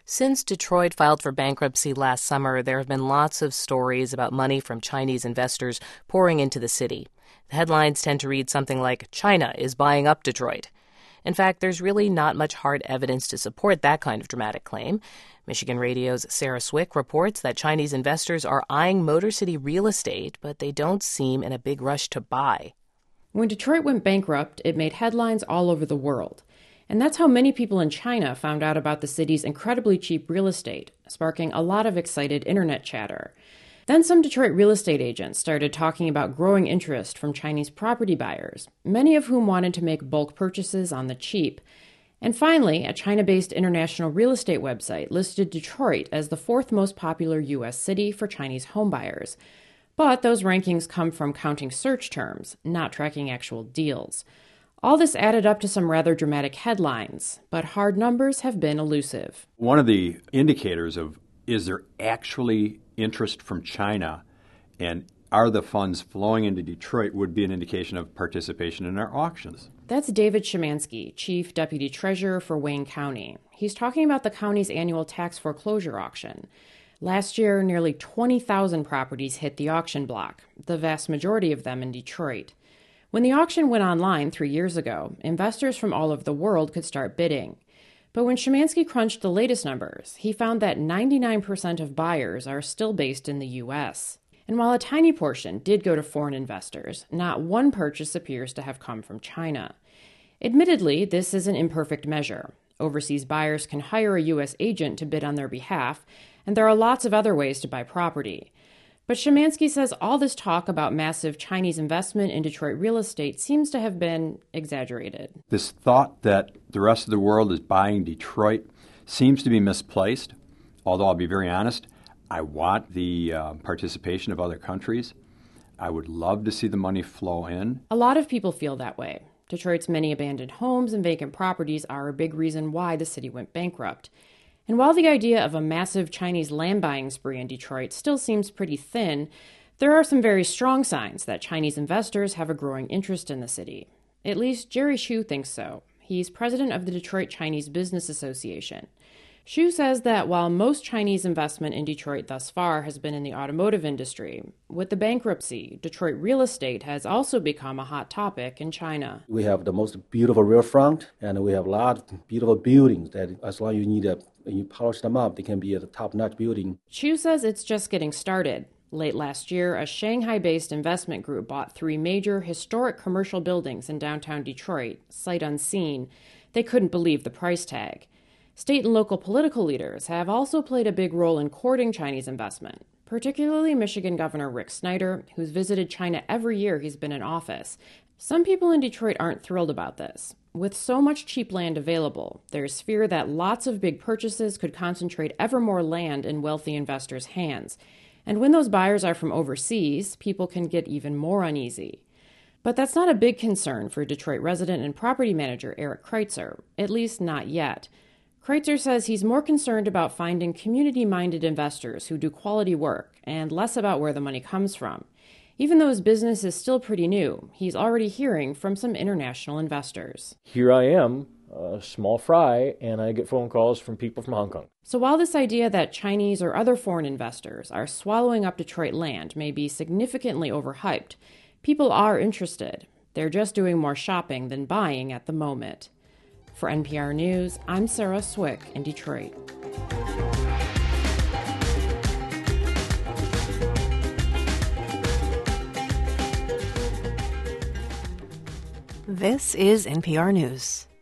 Since Detroit filed for bankruptcy last summer, there have been lots of stories about money from Chinese investors pouring into the city. The headlines tend to read something like, China is buying up Detroit. In fact, there's really not much hard evidence to support that kind of dramatic claim. Michigan Radio's Sarah Swick reports that Chinese investors are eyeing Motor City real estate, but they don't seem in a big rush to buy. When Detroit went bankrupt, it made headlines all over the world. And that's how many people in China found out about the city's incredibly cheap real estate, sparking a lot of excited internet chatter. Then some Detroit real estate agents started talking about growing interest from Chinese property buyers, many of whom wanted to make bulk purchases on the cheap. And finally, a China-based international real estate website listed Detroit as the fourth most popular U.S. city for Chinese homebuyers. But those rankings come from counting search terms, not tracking actual deals. All this added up to some rather dramatic headlines, but hard numbers have been elusive. One of the indicators of is there actually interest from China and are the funds flowing into Detroit would be an indication of participation in our auctions. That's David Szymanski, Chief Deputy Treasurer for Wayne County. He's talking about the county's annual tax foreclosure auction. Last year, nearly 20,000 properties hit the auction block, the vast majority of them in Detroit. When the auction went online 3 years ago, investors from all over the world could start bidding. But when Szymanski crunched the latest numbers, he found that 99% of buyers are still based in the U.S. And while a tiny portion did go to foreign investors, not one purchase appears to have come from China. Admittedly, this is an imperfect measure. Overseas buyers can hire a U.S. agent to bid on their behalf, and there are lots of other ways to buy property. But Szymanski says all this talk about massive Chinese investment in Detroit real estate seems to have been exaggerated. This thought that the rest of the world is buying Detroit seems to be misplaced, although I'll be very honest, I want the participation of other countries. I would love to see the money flow in. A lot of people feel that way. Detroit's many abandoned homes and vacant properties are a big reason why the city went bankrupt. And while the idea of a massive Chinese land buying spree in Detroit still seems pretty thin, there are some very strong signs that Chinese investors have a growing interest in the city. At least Jerry Hsu thinks so. He's president of the Detroit Chinese Business Association. Hsu says that while most Chinese investment in Detroit thus far has been in the automotive industry, with the bankruptcy, Detroit real estate has also become a hot topic in China. We have the most beautiful riverfront, and we have a lot of beautiful buildings that as long as you polish them up, they can be a top-notch building. Hsu says it's just getting started. Late last year, a Shanghai-based investment group bought 3 major historic commercial buildings in downtown Detroit, sight unseen. They couldn't believe the price tag. State and local political leaders have also played a big role in courting Chinese investment, particularly Michigan Governor Rick Snyder, who's visited China every year he's been in office. Some people in Detroit aren't thrilled about this. With so much cheap land available, there's fear that lots of big purchases could concentrate ever more land in wealthy investors' hands. And when those buyers are from overseas, people can get even more uneasy. But that's not a big concern for Detroit resident and property manager Eric Kreitzer, at least not yet. Kreitzer says he's more concerned about finding community-minded investors who do quality work and less about where the money comes from. Even though his business is still pretty new, he's already hearing from some international investors. Here I am, a small fry, and I get phone calls from people from Hong Kong. So while this idea that Chinese or other foreign investors are swallowing up Detroit land may be significantly overhyped, people are interested. They're just doing more shopping than buying at the moment. For NPR News, I'm Sarah Swick in Detroit. This is NPR News.